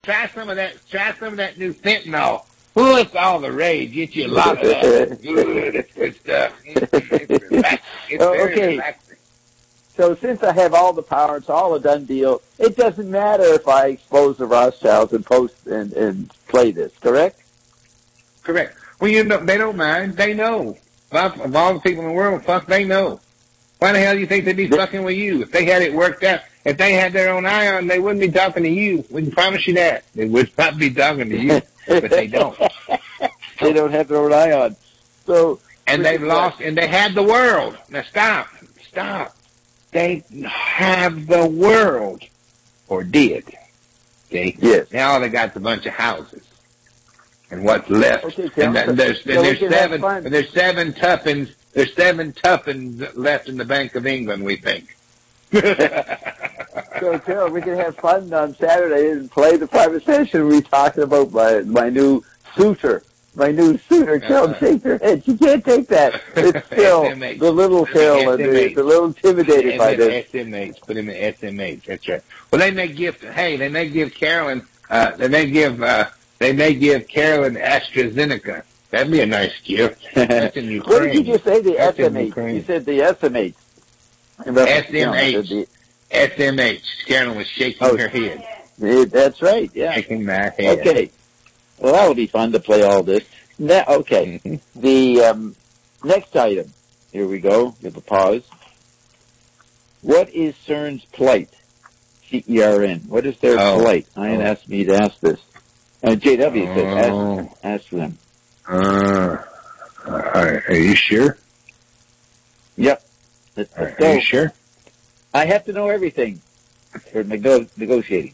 Try some of that. Try some of that new fentanyl. Ooh, it's all the rage. Get you a lot of that. Good, it's good stuff. It's relaxing. It's very relaxing. So since I have all the power, it's all a done deal. It doesn't matter if I expose the Rothschilds and post and play this. Correct? Correct. Well, they don't mind. They know. Of all the people in the world, they know. Why the hell do you think they'd be fucking with you? If they had it worked out, if they had their own ion, they wouldn't be talking to you. We can promise you that. They would not be talking to you, but they don't. They don't have their own ion. So, and they've lost, and they had the world. Now stop. They have the world, or did. Okay? Yes. Now all they got is a bunch of houses. And what's left? Okay, and there's seven tuppence. There's 7 tuppence left in the Bank of England, we think. So, Carol, we can have fun on Saturday and play the private session. We're talking about my new suitor. Carol, shake your head. You can't take that. It's still SMH. The little Carol, and it's a little intimidated by this. SMH. Put him in SMH. That's right. Well, they may give Carolyn, they may give Carolyn AstraZeneca. That'd be a nice gift. That's in Ukraine. What did you just say, the SMH? You said the SMH. SMH. Carolyn was shaking her head. That's right, yeah. Shaking my head. Okay. Well, that'll be fun to play all this. Now, okay. Mm-hmm. The next item. Here we go. Give a pause. What is CERN's plight? CERN. What is their plight? Ian asked me to ask this. JW said, ask them. Are you sure? Yep. Let's Are go. you sure? I have to know everything for negotiating.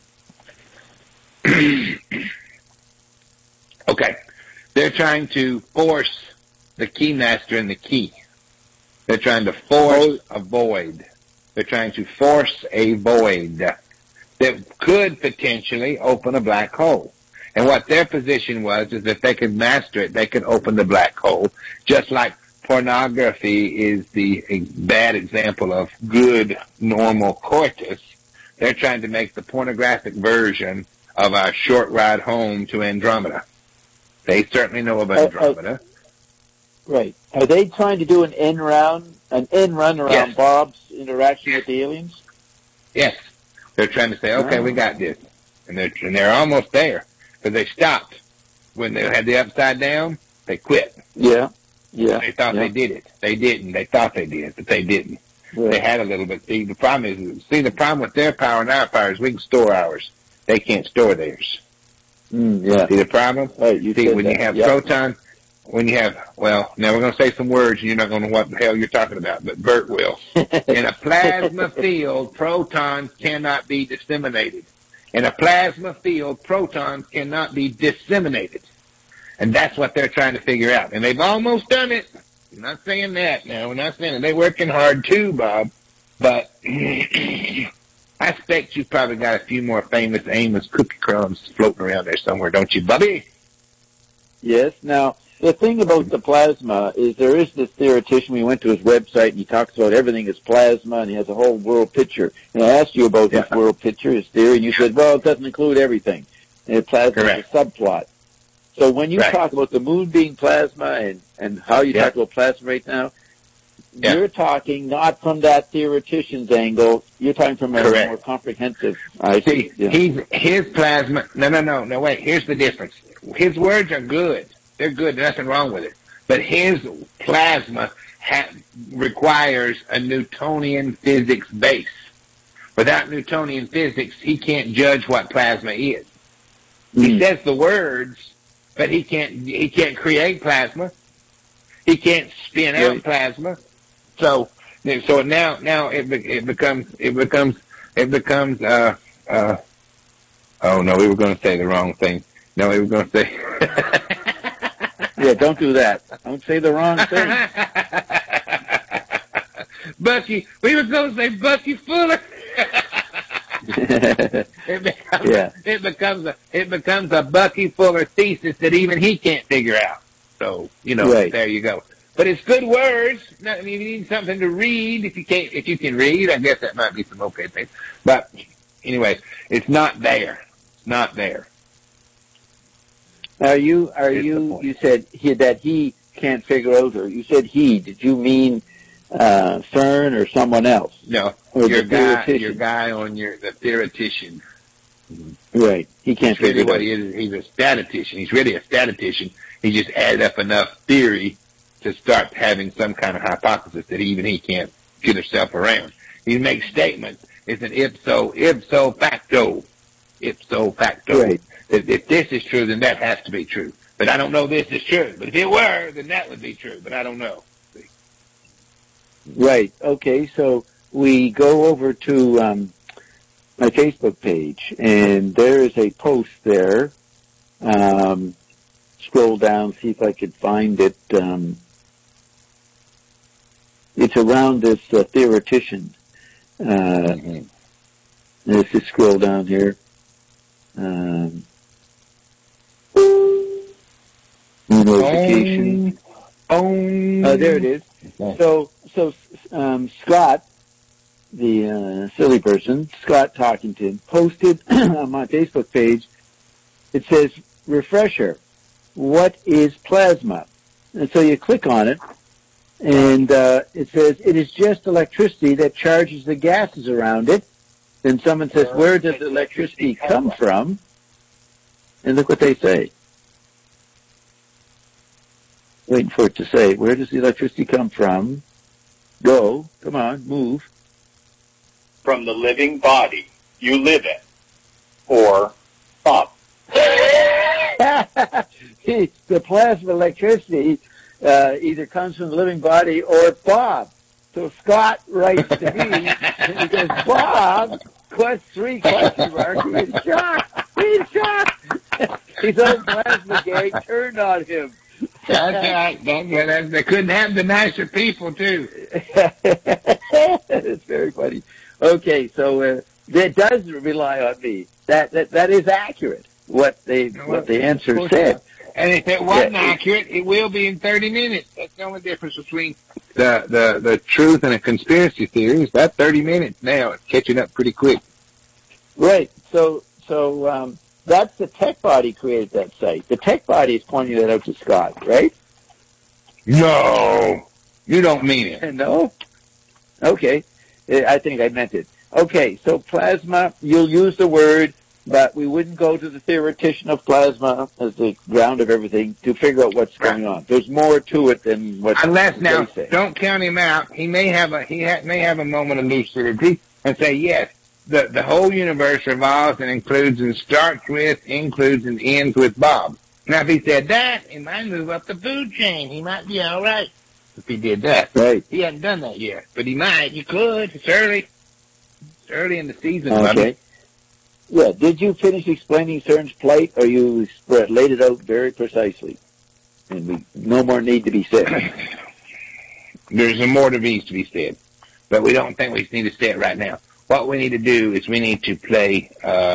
Okay. They're trying to force the keymaster in the key. They're trying to force a void. They're trying to force a void that could potentially open a black hole. And what their position was is if they could master it, they could open the black hole, just like pornography is the bad example of good, normal coitus. They're trying to make the pornographic version of our short ride home to Andromeda. They certainly know about Andromeda. Right. Are they trying to do an end run around Bob's interaction with the aliens? Yes. They're trying to say, okay, we got this. And they're almost there. Because they stopped. When they had the upside down, they quit. Yeah. They thought they did it. They didn't. They thought they did, but they didn't. Yeah. They had a little bit. See, the problem with their power and our power is we can store ours. They can't store theirs. Yeah. See the problem? Right, when you have proton, now we're going to say some words and you're not going to know what the hell you're talking about, but Bert will. In a plasma field, protons cannot be disseminated. In a plasma field, protons cannot be disseminated. And that's what they're trying to figure out. And they've almost done it. I'm not saying that now. We're not saying it. They're working hard too, Bob. But I expect you've probably got a few more famous Amos cookie crumbs floating around there somewhere, don't you, Bubby? Yes. Now, the thing about the plasma is there is this theoretician. We went to his website, and he talks about everything is plasma, and he has a whole world picture. And I asked you about his world picture, his theory, and you said, well, it doesn't include everything. And plasma is a subplot. So when you talk about the moon being plasma and how you talk about plasma right now, you're talking not from that theoretician's angle. You're talking from a more comprehensive. I see. His plasma. No. Wait. Here's the difference. His words are good. They're good. There's nothing wrong with it. But his plasma requires a Newtonian physics base. Without Newtonian physics, he can't judge what plasma is. He says the words, but he can't create plasma. He can't spin out plasma. So now it becomes oh no, we were going to say the wrong thing. No, we were going to say yeah, don't do that. Don't say the wrong thing. Bucky, we were going to say Bucky Fuller. It becomes a Bucky Fuller thesis that even he can't figure out. So, there you go. But it's good words. I mean, you need something to read. If you can read, I guess that might be some okay things. But anyway, it's not there. It's not there. You said that he can't figure out, or you said he. Did you mean CERN or someone else? No, or your guy on the theoretician. Right. He can't figure really what he is. He's a statistician. He's really a statistician. He just added up enough theory to start having some kind of hypothesis that even he can't get himself around. He makes statements. It's an ipso facto. Ipso facto. Right. If this is true, then that has to be true. But I don't know this is true. But if it were, then that would be true. But I don't know. See? Right. Okay. So we go over to my Facebook page, and there is a post there. Scroll down, see if I could find it. It's around this theoretician. Let's just scroll down here. Notification. There it is. So Scott, the silly person, Scott Talkington, posted on my Facebook page. It says, refresher, what is plasma? And so you click on it, and it says, it is just electricity that charges the gases around it. Then someone says, where does electricity come from? And look what they say. Waiting for it to say, where does the electricity come from? Go. Come on, move. From the living body you live in. Or Bob. The plasma electricity either comes from the living body or Bob. So Scott writes to me, and he goes, Bob, three question marks. He's shocked. He's shocked. His own plasma gang turned on him. That's right. They couldn't have the nicer people, too. It's very funny. Okay, so it does rely on me. That is accurate, what the answer said. And if it wasn't accurate, it will be in 30 minutes. That's the only difference between the truth and a conspiracy theory. Is about 30 minutes now. It's catching up pretty quick. Right. So that's the Tech Body created that site. The Tech Body is pointing that out to Scott, right? No. You don't mean it. No? Okay. I think I meant it. Okay, so plasma, you'll use the word, but we wouldn't go to the theoretician of plasma as the ground of everything to figure out what's going on. There's more to it than what Unless now, they say. Don't count him out. He may have a moment of lucidity and say, yes, the whole universe revolves and includes and starts with, includes and ends with Bob. Now, if he said that, he might move up the food chain. He might be all right if he did that. Right. He hasn't done that yet, but he might. He could. It's early. It's early in the season. Okay. Buddy. Yeah. Did you finish explaining CERN's plight, or you laid it out very precisely? And no more need to be said. There's more to be said, but we don't think we need to say it right now. What we need to do is we need to play,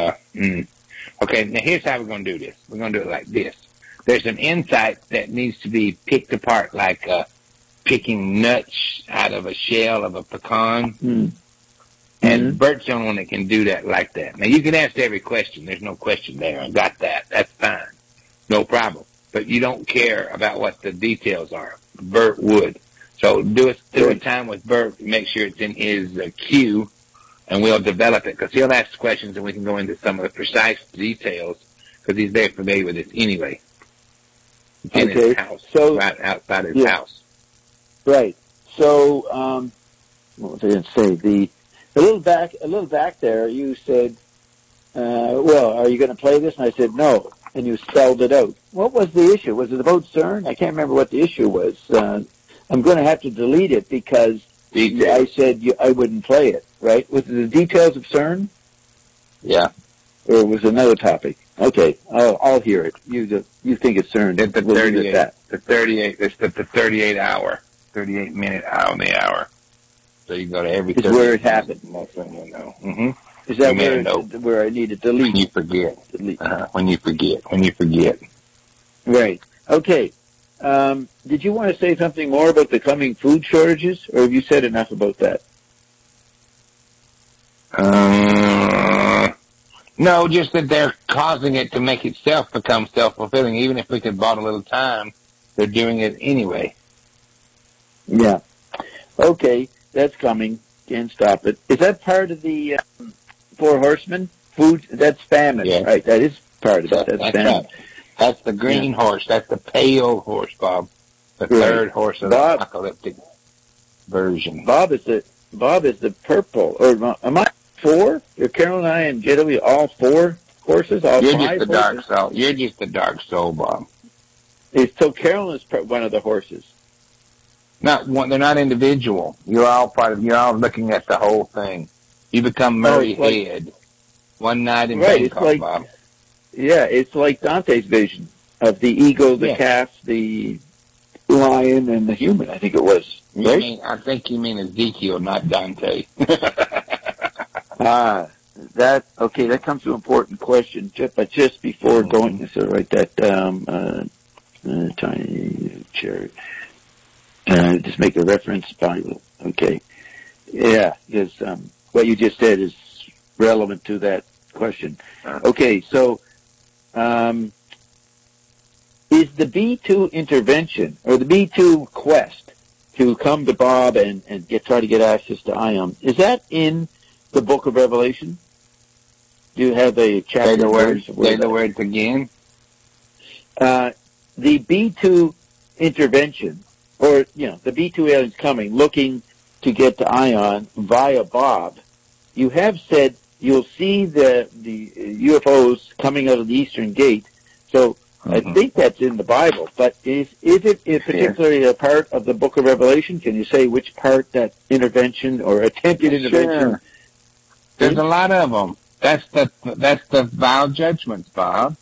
okay, now here's how we're going to do this. We're going to do it like this. There's an insight that needs to be picked apart like picking nuts out of a shell of a pecan. Mm. And Bert's the only one that can do that like that. Now, you can ask every question. There's no question there. I got that. That's fine. No problem. But you don't care about what the details are. Bert would. So do a time with Bert. Make sure it's in his queue. And we'll develop it, because he'll ask questions and we can go into some of the precise details, because he's very familiar with this anyway. It's in his house, so, right outside his house. Right. So, what was I going to say? A little back there, you said, well, are you going to play this? And I said, no. And you spelled it out. What was the issue? Was it about CERN? I can't remember what the issue was. I'm going to have to delete it because I said I wouldn't play it. Right? Was it the details of CERN? Yeah. Or was it another topic? Okay, I'll hear it. You think it's CERN? It's the 38. The 38. It's the 38 minute on the hour. So you go to every. It's where it happened. Mm-hmm. Is that where I need to delete? When you forget. Delete. When you forget. Right. Okay. Did you want to say something more about the coming food shortages, or have you said No, just that they're causing it to make itself become self-fulfilling. Even if we could bought a little time, they're doing it anyway. Yeah. Okay, that's coming. Can't stop it. Is that part of the Four Horsemen? Food, that's famine, Yeah. right? That is part of it. That's famine. Right. That's the green horse. That's the pale horse, Bob. The third horse of the apocalyptic version. Bob is the purple. Or am I four? Are Carol and I and Jed, all four horses? All You're five just the horses? dark soul. You're just the dark soul, Bob. So Carolyn is one of the horses. Not one. They're not individual. You're all part of. You're all looking at the whole thing. You become Murray Head one night in Bangkok, Bob. Yeah, it's like Dante's vision of the eagle, the calf, the lion, and the human. I think it was. Right? I think you mean Ezekiel, not Dante. That comes to an important question. But just before going, so write that down. Tiny chair. Just make a reference Bible. Okay. Yeah, because what you just said is relevant to that question. Okay, so is the B2 intervention or the B2 quest to come to Bob and try to get access to Ion, is that in the Book of Revelation? Do you have a chapter? Say the words again. The B2 intervention, or the B2 aliens coming, looking to get to Ion via Bob. You have said you'll see the UFOs coming out of the Eastern Gate. So I think that's in the Bible. But is it particularly a part of the Book of Revelation? Can you say which part that intervention or attempted intervention? Sure. There's a lot of them. That's the vile judgments, Bob.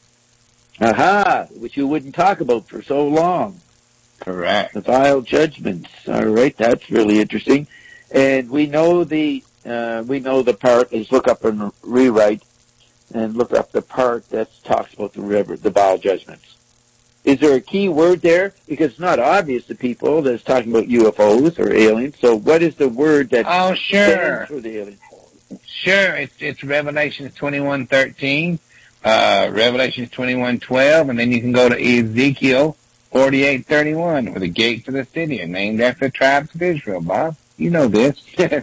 Aha, which you wouldn't talk about for so long. Correct. The vile judgments. All right, that's really interesting. And we know the part. Let's look up and rewrite, and look up the part that talks about the vile judgments. Is there a key word there? Because it's not obvious to people that it's talking about UFOs or aliens. So what is the word that stands for the aliens? Sure, it's Revelation 21:13, Revelation 21:12, and then you can go to Ezekiel 48:31, where the gates of the city are named after the tribes of Israel. Bob, you know this.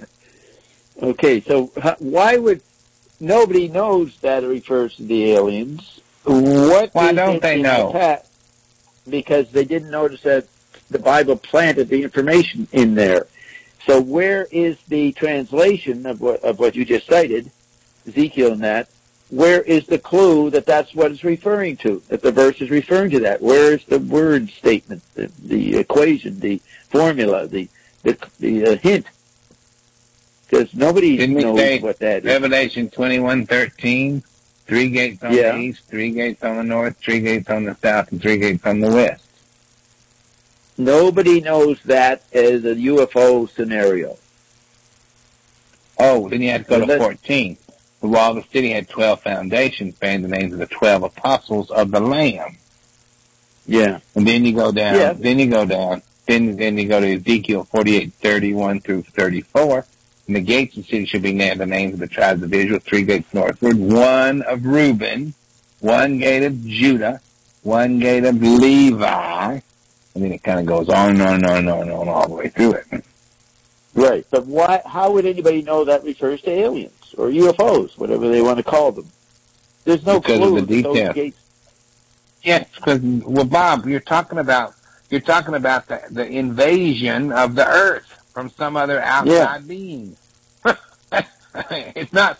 Okay, so why would nobody knows that it refers to the aliens? Why don't they know? Because they didn't notice that the Bible planted the information in there. So where is the translation of what you just cited, Ezekiel and that? Where is the clue that that's what it's referring to, that the verse is referring to that? Where is the word statement, the equation, the formula, the hint? Because nobody knows what that is. Revelation 21:13, 3 gates on the east, 3 gates on the north, 3 gates on the south, and 3 gates on the west. Nobody knows that as a UFO scenario. Oh, then you have to go to 14. While the city had 12 foundations bearing the names of the 12 apostles of the Lamb. Yeah. And then you go down. Yeah. Then you go down. Then you go to Ezekiel 48:31 through 34. And the gates of the city should be named the names of the tribes of Israel, 3 gates northward, 1 of Reuben, 1 gate of Judah, 1 gate of Levi. And then it kind of goes on and on and on and on all the way through it. Right. But how would anybody know that refers to aliens or UFOs, whatever they want to call them? There's no clue of the detail. Those gates. Yes, because, well, Bob, you're talking about the invasion of the earth from some other outside being. It's not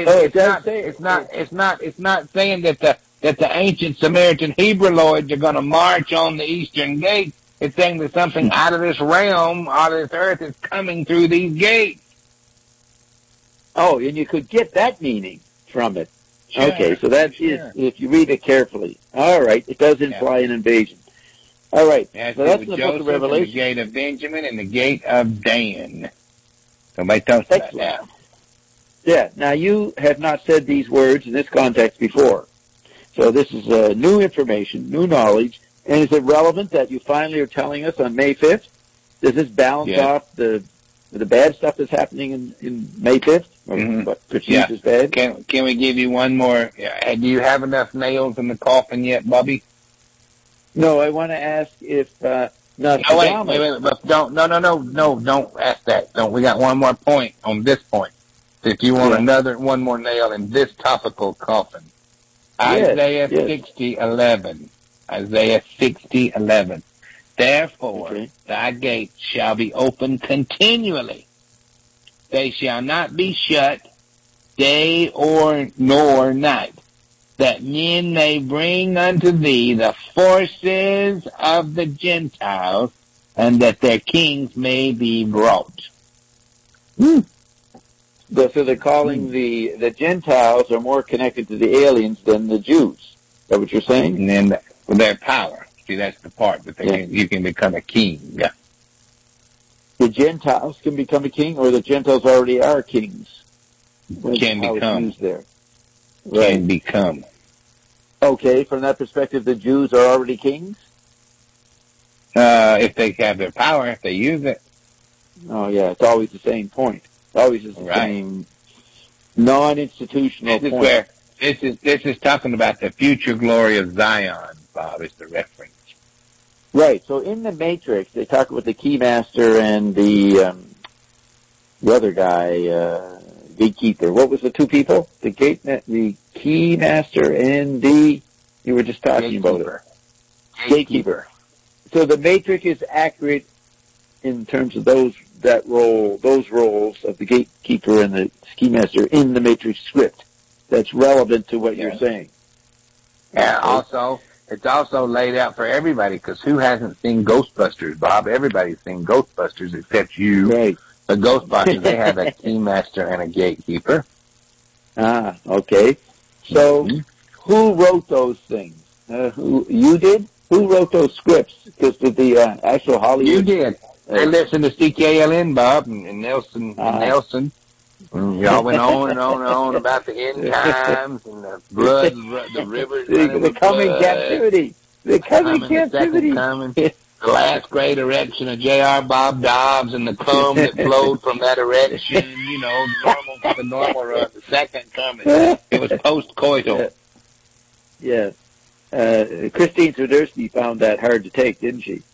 saying that the ancient Samaritan Hebrewoids are going to march on the eastern gate. It's saying that something out of this realm, out of this earth, is coming through these gates. Oh, and you could get that meaning from it. Sure, okay, so that is, if you read it carefully. All right, it does imply an invasion. All right, so that's the Book of Revelation. The gate of Benjamin and the gate of Dan. Somebody tells that now. Yeah, now you have not said these words in this context before. So this is new information, new knowledge. And is it relevant that you finally are telling us on May 5th? Does this balance off the bad stuff that's happening in May 5th? But Prestige is bad? Can we give you one more? Do you have enough nails in the coffin yet, Bubby? No, I want to ask if wait. But don't ask that. We got one more point on this point. If you want one more nail in this topical coffin. Isaiah 60:11. Isaiah 60:11. Therefore, thy gates shall be open continually. They shall not be shut day nor night, that men may bring unto thee the forces of the Gentiles, and that their kings may be brought. So they're calling the Gentiles are more connected to the aliens than the Jews. Is that what you're saying? And then their power. See, that's the part that you can become a king. Yeah. The Gentiles can become a king, or the Gentiles already are kings? Can become. There. Can become. Okay, from that perspective, the Jews are already kings? If they have their power, if they use it. Oh, yeah, it's always the same point. Always is the same non-institutional point. This is talking about the future glory of Zion, Bob, is the reference. Right, so in the Matrix, they talk about the Keymaster and the other guy, Gatekeeper. What was the two people? The Keymaster and you were just talking about it. Gatekeeper. So the Matrix is accurate in terms of those roles of the Gatekeeper and the Keymaster in the Matrix script. That's relevant to what you're saying. Yeah, it's also laid out for everybody, because who hasn't seen Ghostbusters, Bob? Everybody's seen Ghostbusters except you. Right. The Ghostbusters, they have a Keymaster and a Gatekeeper. Ah, okay. So, who wrote those things? You did? Who wrote those scripts? Because with the actual Hollywood... You did. They listened to CKLN, Bob, and Nelson. Y'all went on and on and on about the end times and the blood, the rivers. The coming captivity. The coming captivity. The last great erection of J.R. Bob Dobbs and the cum that flowed from that erection, the normal run, the second coming. It was post-coital. Yes. Christine Swiderski found that hard to take, didn't she?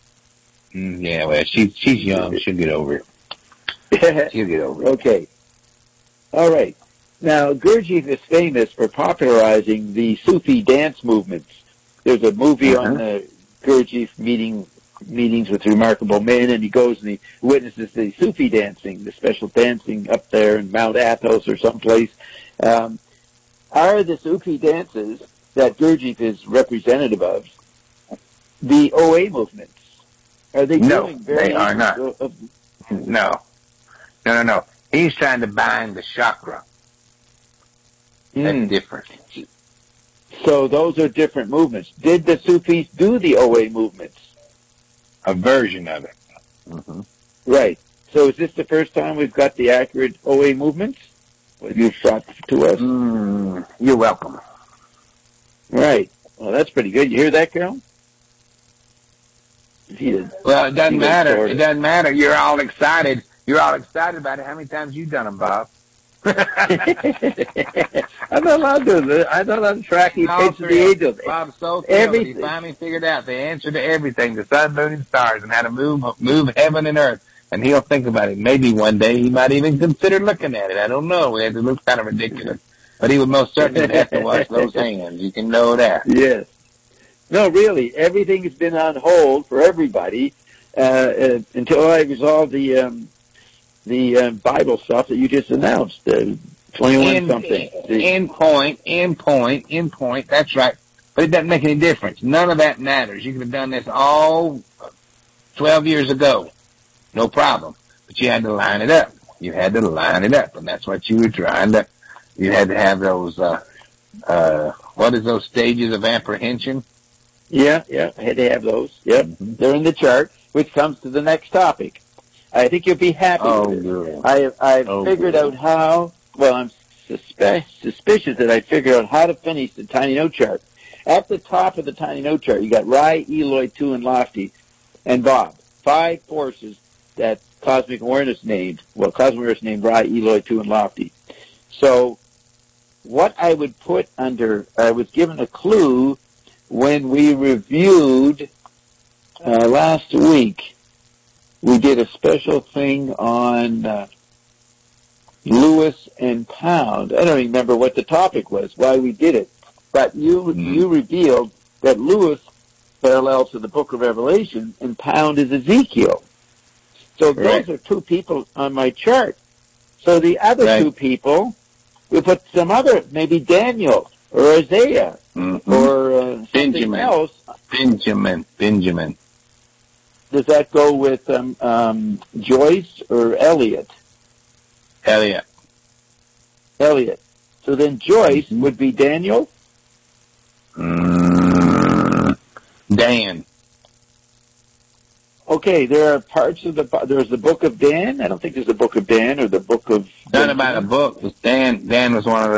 Yeah, well, she's young. She'll get over it. She'll get over it. Okay. All right. Now, Gurdjieff is famous for popularizing the Sufi dance movements. There's a movie on Gurdjieff meetings with remarkable men, and he goes and he witnesses the Sufi dancing, the special dancing up there in Mount Athos or someplace. Are the Sufi dances that Gurdjieff is representative of the OA movements? Are they doing they are not. No. He's trying to bind the chakra. That's different. So those are different movements. Did the Sufis do the OA movements? A version of it. Right. So is this the first time we've got the accurate OA movements? What you've brought to us? You're welcome. Right. Well, that's pretty good. You hear that, Carol? Well, it doesn't matter. It doesn't matter. You're all excited. You're all excited about it. How many times you done them, Bob? I'm not allowed to. I'm not allowed to track the pace of the angels. Bob's so thrilled that he finally figured out the answer to everything, the sun, moon, and stars, and how to move heaven and earth. And he'll think about it. Maybe one day he might even consider looking at it. I don't know. It looks kind of ridiculous. But he would most certainly have to wash those hands. You can know that. Yes. No, really. Everything has been on hold for everybody until I resolve the Bible stuff that you just announced, 21-something. In point. That's right. But it doesn't make any difference. None of that matters. You could have done this all 12 years ago. No problem. But you had to line it up. And that's what you were trying to... You had to have those, what is those stages of apprehension? Yeah, I had to have those. Yep. They're in the chart, which comes to the next topic. I think you'll be happy with it. I've figured out how, I'm suspicious that I figured out how to finish the tiny note chart. At the top of the tiny note chart, you got Rai, Eloy, Tu, and Lofty, and Bob. 5 forces that cosmic awareness named. Well, cosmic awareness named Ra, Eloi, Tu, and Lofty. So what I would put under, I was given a clue when we reviewed last week. We did a special thing on Lewis and Pound. I don't remember what the topic was, why we did it. But you revealed that Lewis parallels to the Book of Revelation and Pound is Ezekiel. So those are two people on my chart. So the other two people, we put some other, maybe Daniel or Isaiah or something else. Benjamin. Does that go with Joyce or Eliot? Eliot. So then Joyce would be Daniel? Dan. Okay, there are parts of there's the Book of Dan. I don't think there's a Book of Dan or the Book of. Not about a book. It's Dan. Dan was one of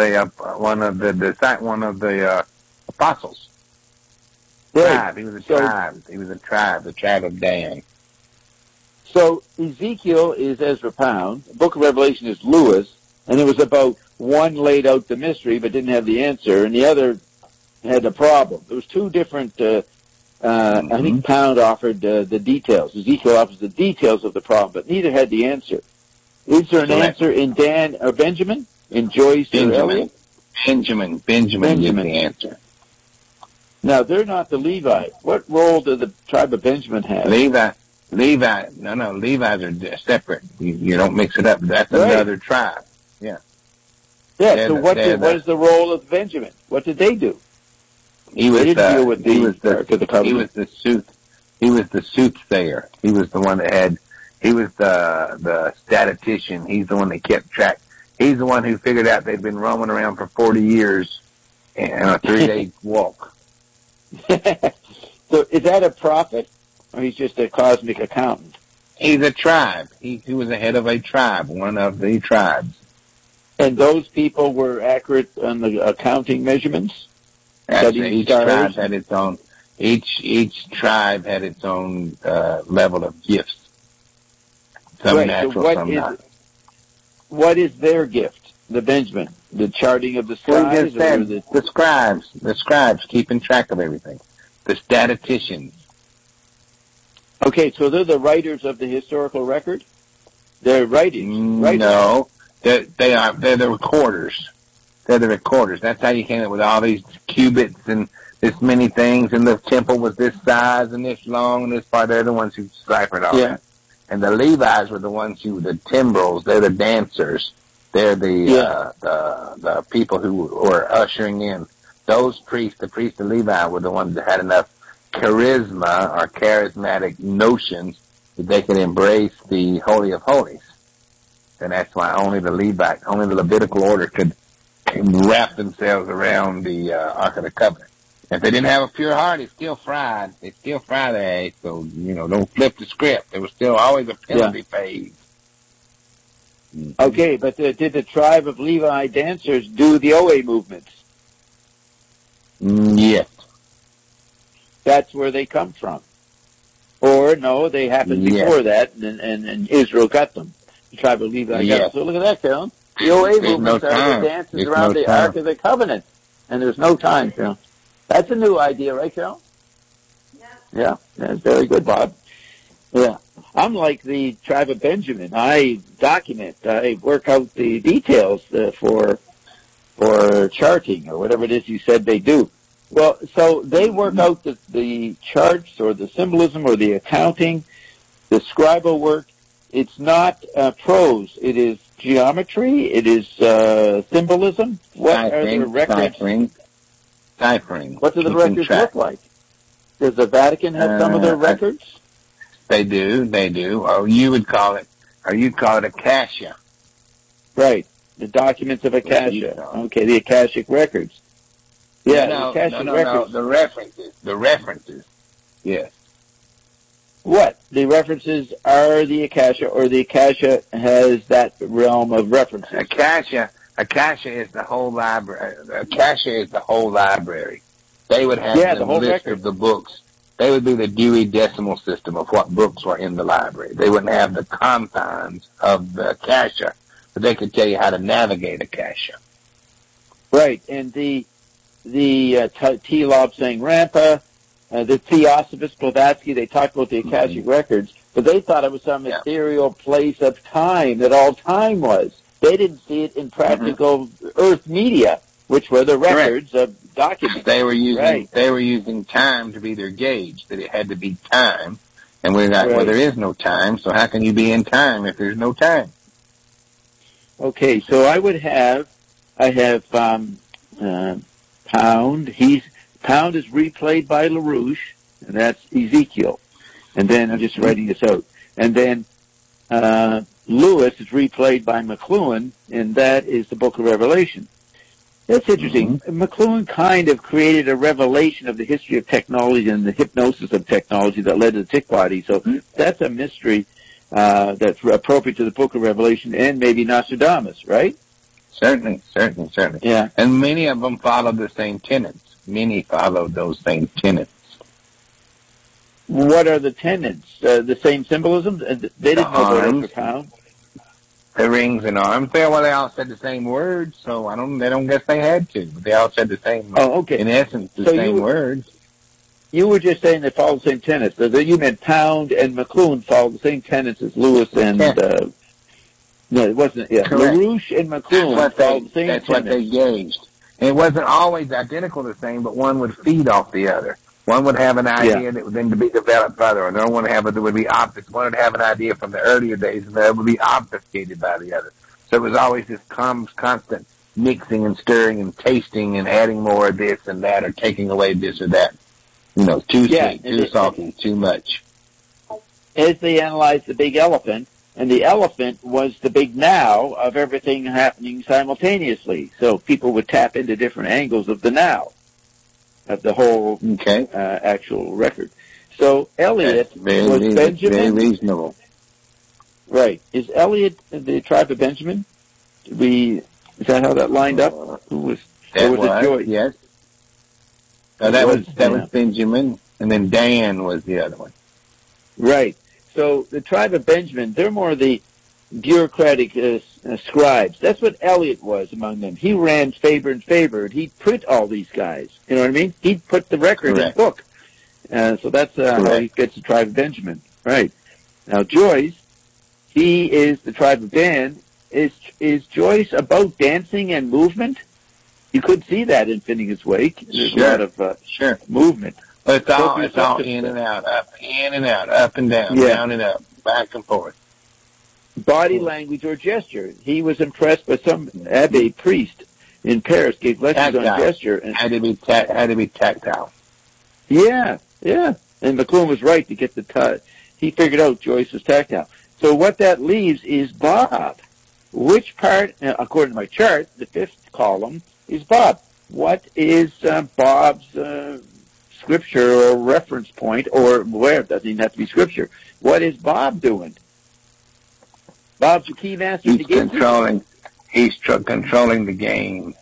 the apostles. Right. Tribe. He was a tribe. He was a tribe. The tribe of Dan. So Ezekiel is Ezra Pound. The Book of Revelation is Lewis, and it was about one laid out the mystery but didn't have the answer, and the other had a problem. There was two different. I think Pound offered the details. Ezekiel offers the details of the problem, but neither had the answer. Is there an answer in Dan or Benjamin? In Joyce or Eliot? Benjamin is the answer. Now, they're not the Levi. What role do the tribe of Benjamin have? Levi. No, Levi's are separate. You don't mix it up. That's another tribe. Yeah. Yeah, so what is the role of Benjamin? What did they do? He was the soothsayer. He was the one that he was the statistician. He's the one that kept track. He's the one who figured out they'd been roaming around for 40 years in a 3-day walk. So is that a prophet, or he's just a cosmic accountant? He's a tribe. He was the head of a tribe, one of the tribes. And those people were accurate on the accounting measurements? Each tribe had its own. Each tribe had its own level of gifts. Some natural, some not. What is their gift? The Benjamin, the charting of the skies, the scribes keeping track of everything. The statisticians. Okay, so they're the writers of the historical record. They're writing. No, they're the recorders. They're the recorders. That's how you came up with all these cubits and this many things, and the temple was this size and this long and this far. They're the ones who deciphered all that. And the Levites were the ones the timbrels. They're the dancers. They're the people who were ushering in. Those priests, the priests of Levi, were the ones that had enough charisma or charismatic notions that they could embrace the Holy of Holies. And that's why only the Levitical order could wrap themselves around the Ark of the Covenant. If they didn't have a pure heart, they still fried their eggs. So, don't flip the script. There was still always a penalty paid. Okay, but did the tribe of Levi dancers do the Owe movements? Yes. That's where they come from. Or, no, they happened before that, and Israel got them. The tribe of Levi got them. So look at that, Carol. The Owe movements are the dances around the Ark of the Covenant. And there's no time, Carol. That's a new idea, right, Carol? Yeah, that's very good, Bob. Yeah. I'm like the tribe of Benjamin. I work out the details for charting or whatever it is you said they do. Well, so they work out the charts or the symbolism or the accounting, the scribal work. It's not prose. It is geometry. It is symbolism. What are the records? Ciphering. What do the records look like? Does the Vatican have some of their records? They do. Or you'd call it Acacia. Right. The documents of Acacia. Okay, the Akashic records. Yeah, the Akashic records. The references. Yes. What? The references are the Akasha, or the Akasha has that realm of references? Akasha is the whole library. Akasha is the whole library. They would have the whole list of the books. They would be the Dewey Decimal System of what books were in the library. They wouldn't have the confines of the cache, but they could tell you how to navigate a cache. Right, and the T-Lob saying Rampa, the Theosophist Blavatsky, they talked about the Akashic records, but they thought it was some ethereal place of time that all time was. They didn't see it in practical Earth media, which were the records of documents. They were using time to be their gauge, that it had to be time. And we're not, well, there is no time, so how can you be in time if there's no time? Okay, so I have Pound. Pound is replayed by LaRouche, and that's Ezekiel. And then I'm just writing this out. And then Lewis is replayed by McLuhan, and that is the Book of Revelation. That's interesting. McLuhan kind of created a revelation of the history of technology and the hypnosis of technology that led to the tick body. So that's a mystery that's appropriate to the Book of Revelation and maybe Nostradamus, right? Certainly. Yeah. And many of them followed the same tenets. Many followed those same tenets. What are the tenets? The same symbolism? They didn't know about it for Pound. The rings and arms. Well, they all said the same words, so they don't guess they had to. But they all said the same, in essence, the same words. You were just saying they followed the same tenets. So you meant Pound and McLuhan followed the same tenets as Lewis and, no, it wasn't, LaRouche and McLuhan followed the same tenets. That's what they gauged. And it wasn't always identical the same, but one would feed off the other. One would have an idea that would then be developed further, and another one would be opposite. One would have an idea from the earlier days, and the other would be obfuscated by the other. So it was always this constant mixing and stirring and tasting and adding more of this and that, or taking away this or that. Too sweet, too salty, too much. As they analyzed the big elephant, and the elephant was the big now of everything happening simultaneously. So people would tap into different angles of the now, of the whole actual record. So Elliot was Benjamin. Very reasonable. Right. Is Elliot the tribe of Benjamin? Is that how that lined up? Who was it Joyce? Yes. No, that was Benjamin, and then Dan was the other one. Right. So the tribe of Benjamin, they're more the bureaucratic scribes. That's what Elliot was among them. He ran Faber and Faber, and he'd print all these guys. You know what I mean? He'd put the record in the book. So that's how he gets the tribe of Benjamin. Right. Now Joyce, he is the tribe of Dan. Is Joyce about dancing and movement? You could see that in Finnegan's Wake. There's a lot of movement. It's all in and out, up and down, down and up, back and forth. Body language or gesture. He was impressed by some abbé priest in Paris, gave lessons on gesture. And had to be tactile. Yeah. And McLuhan was right to get the he figured out Joyce was tactile. So what that leaves is Bob. Which part, according to my chart, the fifth column, is Bob. What is Bob's scripture or reference point, or where? It doesn't even have to be scripture. What is Bob doing? Bob's the key master. He's controlling the game.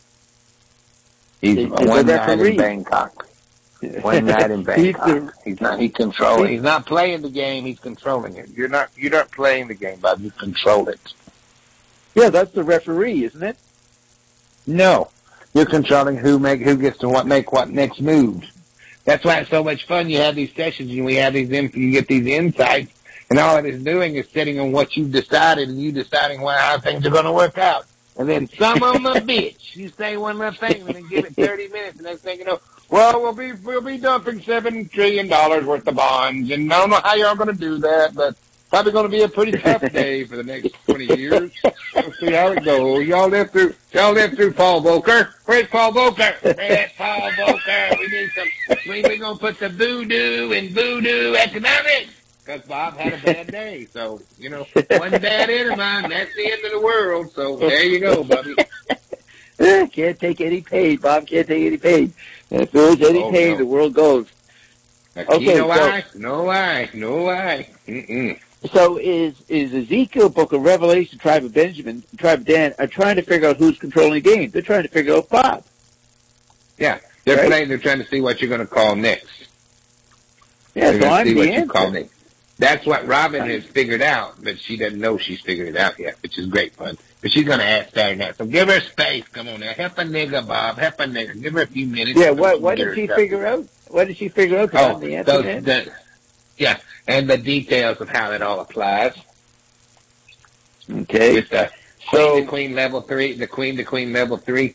He's one night in Bangkok. One night in Bangkok. He's not playing the game. He's controlling it. You're not playing the game, Bob. You control it. Yeah, that's the referee, isn't it? No, you're controlling who gets to make what next moves. That's why it's so much fun. You have these sessions and you get these insights, and all it is doing is sitting on what you've decided and you deciding how things are going to work out. And then some of them a bitch. You say one little thing and then give it 30 minutes, and next thing you know, we'll be dumping $7 trillion worth of bonds, and I don't know how y'all going to do that, but probably going to be a pretty tough day for the next 20 years. We'll see how it goes. Y'all live through Paul Volcker. Where's Paul Volcker? Where's Paul Volcker? We're going to put the voodoo in voodoo economics. Because Bob had a bad day. So, one bad enema, that's the end of the world. So there you go, Bobby. Can't take any pain. Bob can't take any pain. If there's any pain, the world goes. No lie. Mm-mm. So is Ezekiel, Book of Revelation, Tribe of Benjamin, Tribe of Dan are trying to figure out who's controlling the game. They're trying to figure out Bob. Yeah, they're trying to see what you're going to call next. Yeah, so I'm see the what you answer. call me. That's what Robin has figured out, but she doesn't know she's figured it out yet, which is great fun. But she's going to ask Saturday night. So give her space. Come on now. Help a nigga, Bob. Help a nigga. Give her a few minutes. Yeah, what did she figure out? What did she figure out? I'm the answer, man. Yeah, and the details of how it all applies. Okay. With the queen level 3, the queen to queen level 3.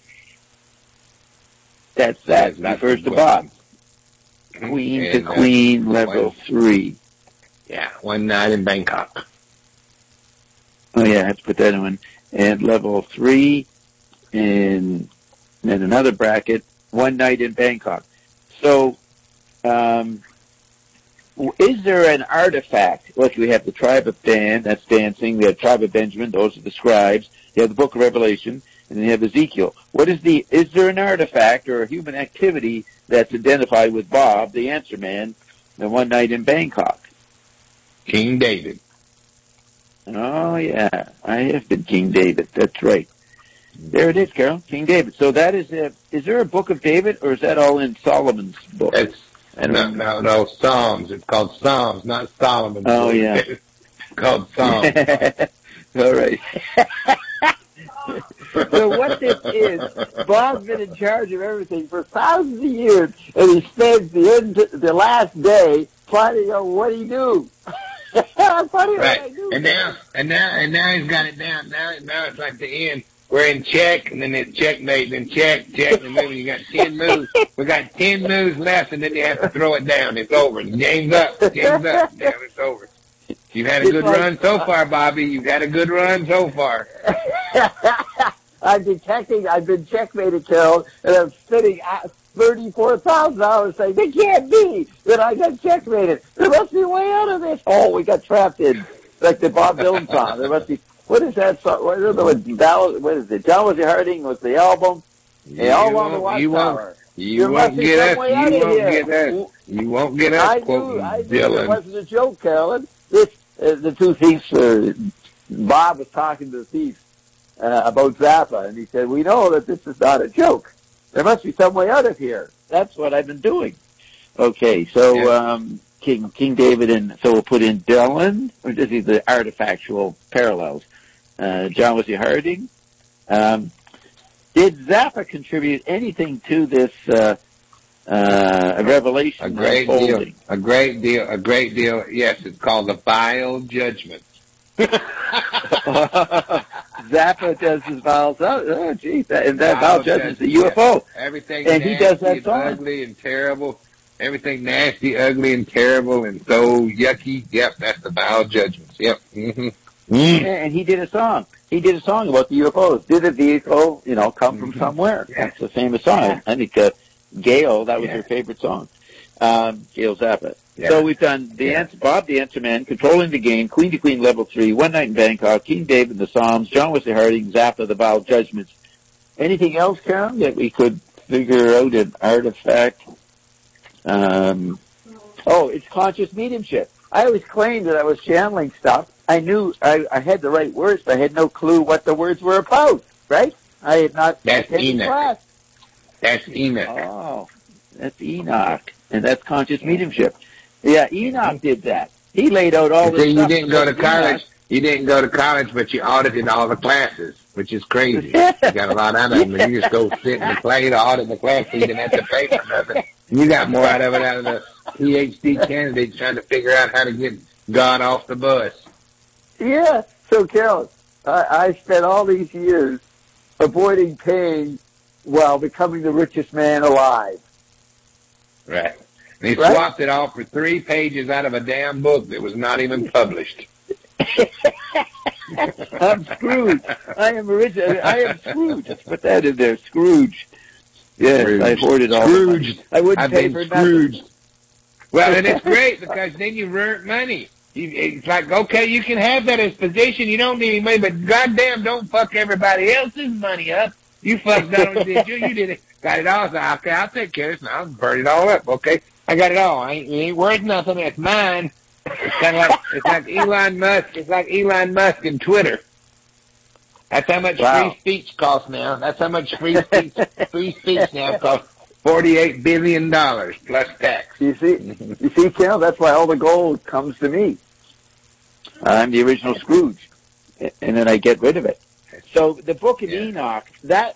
That refers to Bob. Queen to queen level 3. Yeah, one night in Bangkok. Oh yeah, I have to put that in. And level 3, and then another bracket, one night in Bangkok. So, is there an artifact? Look, we have the tribe of Dan, that's dancing. We have tribe of Benjamin, those are the scribes. You have the book of Revelation, and then you have Ezekiel. Is there an artifact or a human activity that's identified with Bob, the answer man, the one night in Bangkok? King David. Oh, yeah. I have been King David. That's right. There it is, Carol. King David. So that is there a book of David, or is that all in Solomon's book? No, Psalms. It's called Psalms, not Solomon's book. Oh, yeah. It's called Psalms. All right. So what this is, Bob's been in charge of everything for thousands of years, and he spends the last day planning on what he do. Right. And now he's got it down. Now it's like the end. We're in check, and then it's checkmate, then check, and then you got 10 moves. We got 10 moves left, and then you have to throw it down. It's over. The game's up. Damn, it's over. You've had a good run so far, Bobby. You've had a good run so far. I've been checkmated, Carol, and I'm sitting at $34,000 saying, they can't be that I got checkmated. There must be a way out of this. Oh, we got trapped in, like the Bob Dylan song. There must be, what is that song? What is it? John Wesley Harding was the album. All on the Watchtower. You won't get us. You won't get us, quoting Dylan. It wasn't a joke, Carolyn. The two thieves, Bob was talking to the thieves about Zappa, and he said, we know that this is not a joke. There must be some way out of here. That's what I've been doing. Okay, so King David, and so we'll put in Dylan, or just the artifactual parallels. John Wesley Harding. Did Zappa contribute anything to this revelation? A great deal. Yes, it's called the Vial Judgment. Zappa does his vials out. Oh, geez. And that vial judgment's the UFO. Yeah. Everything and nasty, he does that song. Ugly and terrible. Everything nasty, ugly, and terrible, and so yucky. Yep, that's the Vial Judgments. Yep. Mm-hmm. And he did a song. He did a song about the UFOs. Did a vehicle, come from somewhere? Yeah. That's a famous song. Yeah. I think Gail, that was her favorite song. Gail Zappa. Yeah. So we've done Bob the Answer Man, Controlling the Game, Queen to Queen Level 3, One Night in Bangkok, King David, the Psalms, John Wesley Harding, Zappa, the Vial Judgments. Anything else, Karen, that we could figure out an artifact? It's conscious mediumship. I always claimed that I was channeling stuff. I knew I had the right words, but I had no clue what the words were about, right? I had not taken class. That's Enoch. Oh, that's Enoch. And that's conscious mediumship. Yeah, Enoch did that. He laid out all this stuff. You didn't go to college. You didn't go to college, but you audited all the classes, which is crazy. You got a lot out of them. And you just go sit in the class, audit the class, so you didn't have to pay for nothing. And you got more out of the PhD candidates trying to figure out how to get God off the bus. Yeah. So, Carol, I spent all these years avoiding paying while becoming the richest man alive. Right. And he swapped it all for 3 pages out of a damn book that was not even published. I'm Scrooge. I am original. I am Scrooge. Let's put that in there. Scrooge. Yes, Scrooge. I hoarded all Scrooge. I wouldn't pay for Scrooge. nothing. Well, and it's great because then you earn money. It's like, okay, you can have that as position. You don't need any money, but goddamn, don't fuck everybody else's money up. You fucked not only did you did it. Got it all. So, okay, I'll take care of this. I'll burn it all up. Okay, I got it all. It ain't worth nothing. It's mine. It's kind of like Elon Musk. It's like Elon Musk and Twitter. That's how much free speech costs now. That's how much free speech now costs. $48 billion plus tax. You see, Cal, that's why all the gold comes to me. I'm the original Scrooge, and then I get rid of it. So the Book of Enoch, that's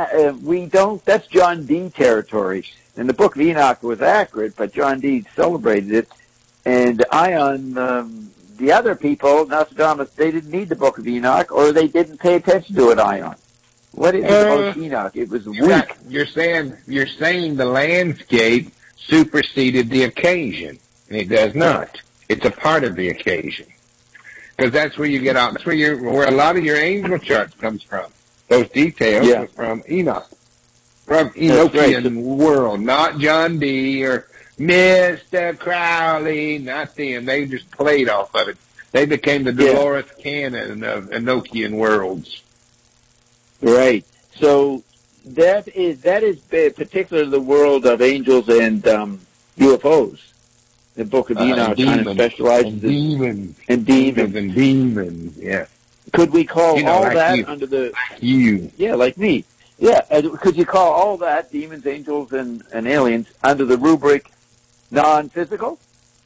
John Dee territory. And the Book of Enoch was accurate, but John Dee celebrated it. And Ion, the other people, Nostradamus, they didn't need the Book of Enoch, or they didn't pay attention to it, Ion. What is the Book of Enoch? It was weak. You're saying the landscape superseded the occasion. And it does not. It's a part of the occasion. Because that's where you get out. That's where a lot of your angel charts comes from. Those details are from Enoch. From Enochian world. Not John Dee or Mr. Crowley. Not them. They just played off of it. They became the Dolores Cannon of Enochian worlds. Right. So that is particularly the world of angels and UFOs. The Book of Enoch kind of specializes in demons. Yeah. Could we call all like that you. under the you? Yeah, like me. Yeah. Could you call all that demons, angels, and aliens under the rubric non-physical?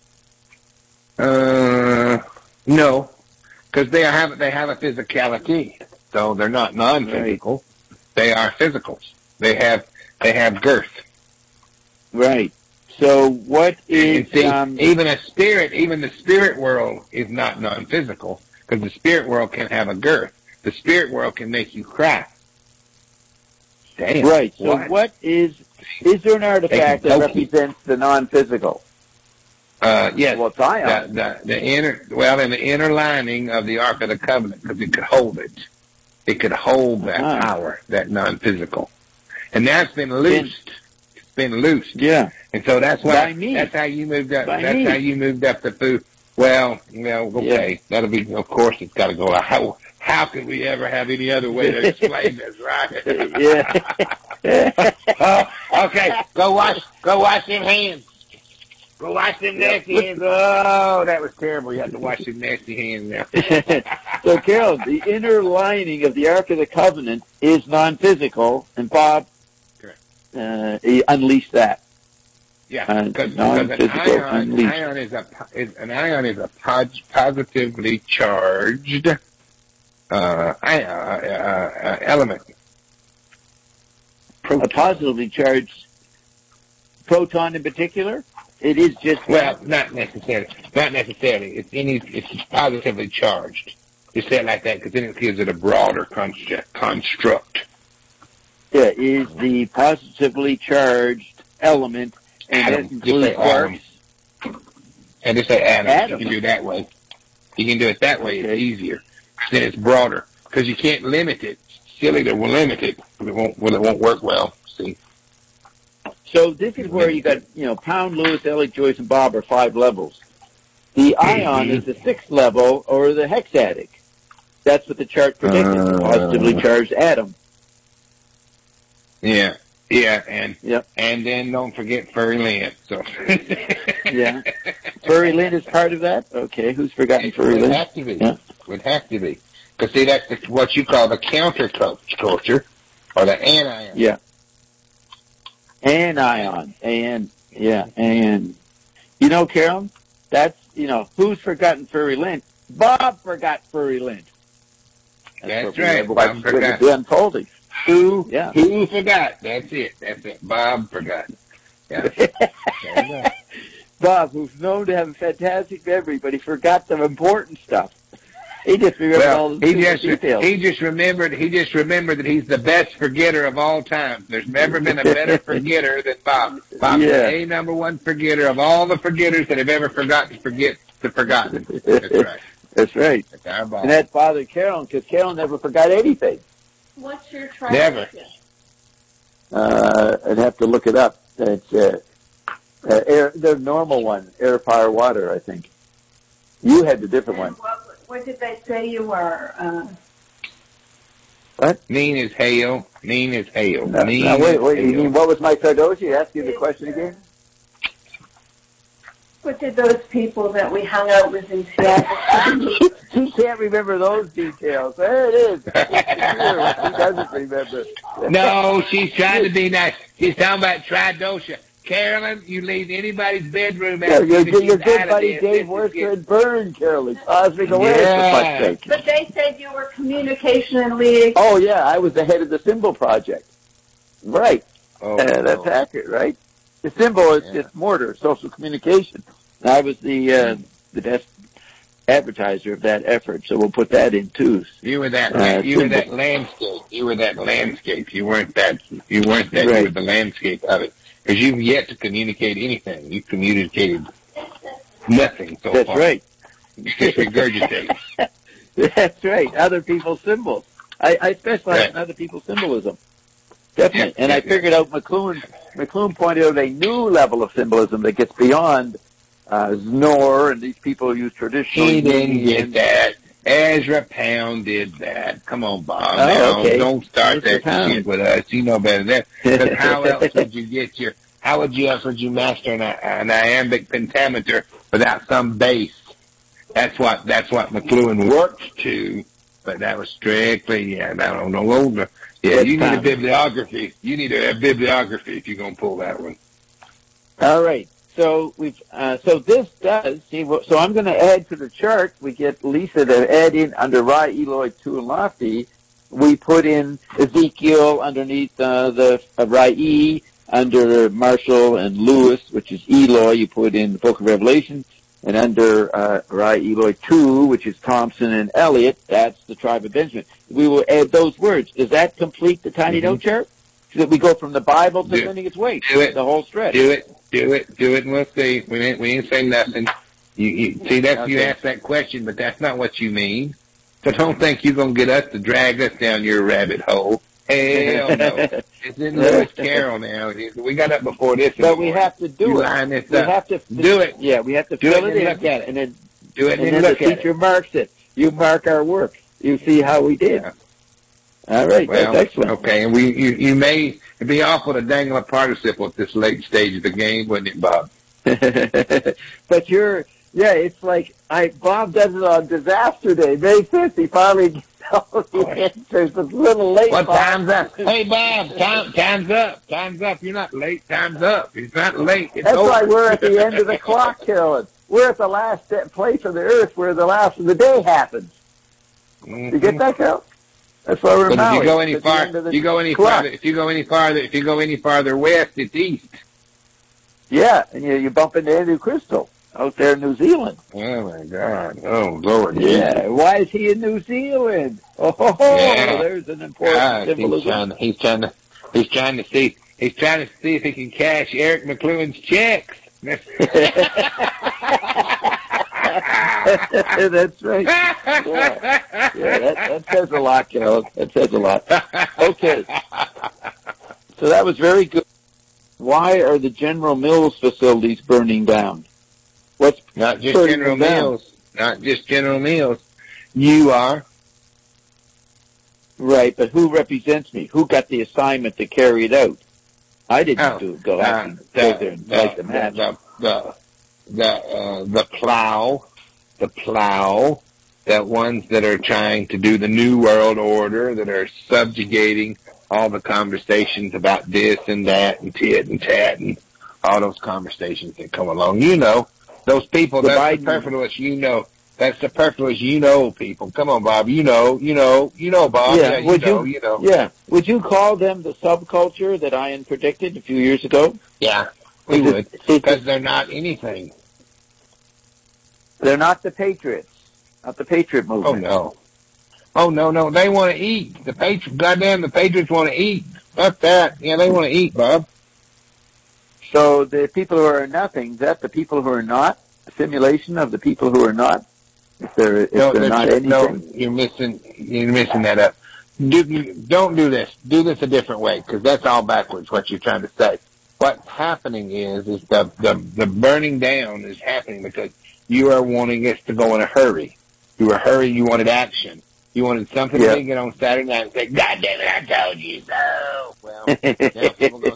No, because they have a physicality. So they're not non-physical. Right. They are physicals. They have girth. Right. So what is even the spirit world is not non-physical, because the spirit world can have a girth. The spirit world can make you cry. Damn. Right. So what is there an artifact that represents the non-physical? Yes. Well, it's Ion. In the inner lining of the Ark of the Covenant, because it could hold it. It could hold that power, that non-physical. And now it's been loosed. It's been loosed. Yeah. And so that's why, that's how you moved up, how you moved up the food. Well, okay. Yeah. That'll be, of course, it's got to go out. How could we ever have any other way to explain this, right? Yeah. Okay. Go wash them hands. Go wash them nasty hands. Oh, that was terrible. You have to wash them nasty hands now. So, Carol, the inner lining of the Ark of the Covenant is non-physical, and Bob he unleashed that. Yeah, because an ion is a positively charged element. Proton. A positively charged proton in particular? It is just not necessarily. It's positively charged. You say it like that because then it gives it a broader construct. Yeah, is the positively charged element, and that includes quarks. And just say atom. You can do it that way. You can do it that way. It's easier. Then it's broader because you can't limit it. It's silly to limit it. It won't work well. See. So this is where you got, Pound, Lewis, Elliot, Joyce, and Bob are 5 levels. The ion is the 6th level, or the hexatic. That's what the chart predicted, the positively charged atom. Yeah, and then don't forget Furry Lynn. So. Yeah. Furry Lynn is part of that? Okay, who's forgotten Furry Lynn? Would have to be. Because, see, that's what you call the counterculture, or the anion. Yeah. Anion. And Carol, that's, who's forgotten Furry Lynn? Bob forgot Furry Lynn. That's right. Bob forgot. The unfolding. Who forgot? That's it. Bob forgot. Yeah. Bob, who's known to have a fantastic memory, but he forgot some important stuff. He just remembered all the details. He just remembered that he's the best forgetter of all time. There's never been a better forgetter than Bob. Bob's the #1 forgetter of all the forgetters that have ever forgotten the forgotten. That's right. That's right. That's our Bob. And that bothered Carolyn, because Carolyn never forgot anything. What's your Never. I'd have to look it up. It's the normal one, air, fire, water, I think. You had the different one. What did they say you were? What? Mean as hail. Mean as hail. No, wait. You mean what was my Cardosi? Ask you the question again. What did those people that we hung out with in Seattle? She can't remember those details. There it is. She doesn't remember. No, she's trying to be nice. She's talking about Tridosha. Carolyn, you leave anybody's bedroom out. Your good buddy Dave Worcester and Byrne, Carolyn Cosmic away, for fuck's sake. But they said you were communication and liaison. Oh, yeah, I was the head of the Symbol Project. Right. Oh, that's accurate, right? The Symbol is just Mortar, social communication. I was the best advertiser of that effort, so we'll put that in too. You were that landscape. You were that landscape. You weren't that. Right. You were the landscape of it. Because you've yet to communicate anything. You communicated nothing so far. That's right. You just regurgitate. That's right. Other people's symbols. I specialize in other people's symbolism. Definitely. And I figured out McLuhan pointed out a new level of symbolism that gets beyond Znor and these people use traditional. He didn't get that. Ezra Pound did that. Come on, Bob. Okay. Don't start that shit with us. You know better than that. Because how else would you master an iambic pentameter without some bass? That's what McLuhan worked to, but that was strictly, I don't know. Yeah, you need a bibliography. You need a bibliography if you're going to pull that one. All right. So this does, so I'm going to add to the chart. We get Lisa to add in under Ra, Eloi, Tu, and Lofty. We put in Ezekiel underneath the Ra-E, under Marshall and Lewis, which is Eloi. You put in the Book of Revelation. And under Ra, Eloi, Tu, which is Thompson and Elliott, that's the tribe of Benjamin. We will add those words. Does that complete the tiny note chart? So that we go from the Bible to sending its weight, the whole stretch. Do it, and we'll see. We ain't say nothing. You see, you asked that question, but that's not what you mean. So don't think you're going to get us to drag us down your rabbit hole. Hell no. It's in Lewis Carroll now. We got up before this. But we have to do it. Line this we up. have to do it. Yeah, we have to do fill it in. look at it. And then do it and and then look the at teacher it. marks it. You mark our work. You see how we did. Yeah. All right, well, that's excellent. Okay, and you may be awful to dangle a participle at this late stage of the game, wouldn't it, Bob? But it's like Bob does it on Disaster Day, May 5th. He finally gets all the answers. It's a little late. What Bob. time's up? Hey, Bob, time's up. Time's up. You're not late. Time's up. It's not late. It's That's over. why we're at the end of the clock, Carolyn. We're at the last place on the earth where the last of the day happens. Mm-hmm. You get that, Carol? That's why we're. But if you go any clock. If you go any farther west, it's east. Yeah, and you bump into Andrew Crystal out there in New Zealand. Oh my God! Oh Lord! Yeah, why is he in New Zealand? Oh, yeah. There's an important symbolism. He's trying to see if he can cash Eric McLuhan's checks. That's right. Yeah, that says a lot, Carol. That says a lot. Okay. So that was very good. Why are the General Mills facilities burning down? What's not just General Mills? Not just General Mills. You are. Right, but who represents me? Who got the assignment to carry it out? I didn't go out and go there and light the match. The plow, the ones that are trying to do the New World Order, that are subjugating all the conversations about this and that and tit and tat and all those conversations that come along. You know, those people, that's the superfluous, that's the superfluous, people. Come on, Bob, you know, Bob. Yeah, you know. Yeah. Would you call them the subculture that Ian predicted a few years ago? Yeah, we would, because they're not anything. They're not the Patriots, not the Patriot movement. Oh, no. They want to eat. The Patriots want to eat. Fuck that. Yeah, they want to eat, Bob. So the people who are nothing, is that the people who are not? A simulation of the people who are not? If they're not anything? No, you're missing that up. Don't do this. Do this a different way, because that's all backwards, what you're trying to say. What's happening is the burning down is happening because you are wanting us to go in a hurry. You wanted action. You wanted something to get on Saturday night and say, God damn it, I told you so. Well, now people going to say,